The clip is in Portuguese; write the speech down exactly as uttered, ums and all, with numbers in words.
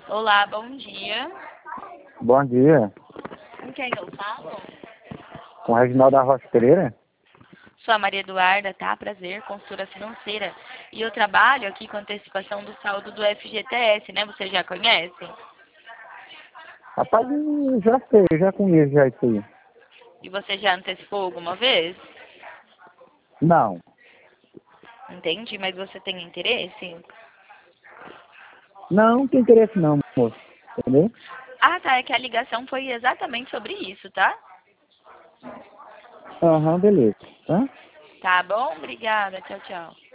Olá, bom dia. Bom dia. Com quem eu falo? Com o Reginaldo da Rocha Pereira? Sou a Maria Eduarda, tá? Prazer, consultora financeira. E eu trabalho aqui com antecipação do saldo do F G T S, né? Você já conhece? Rapaz, eu já sei, eu já conheço já isso aí. E você já antecipou alguma vez? Não, Entendi, mas você tem interesse? não, não tem interesse não, moço. Entendeu? Ah, tá. É que a ligação foi exatamente sobre isso, tá? Aham, beleza. Tá? Tá bom? Obrigada. Tchau, tchau.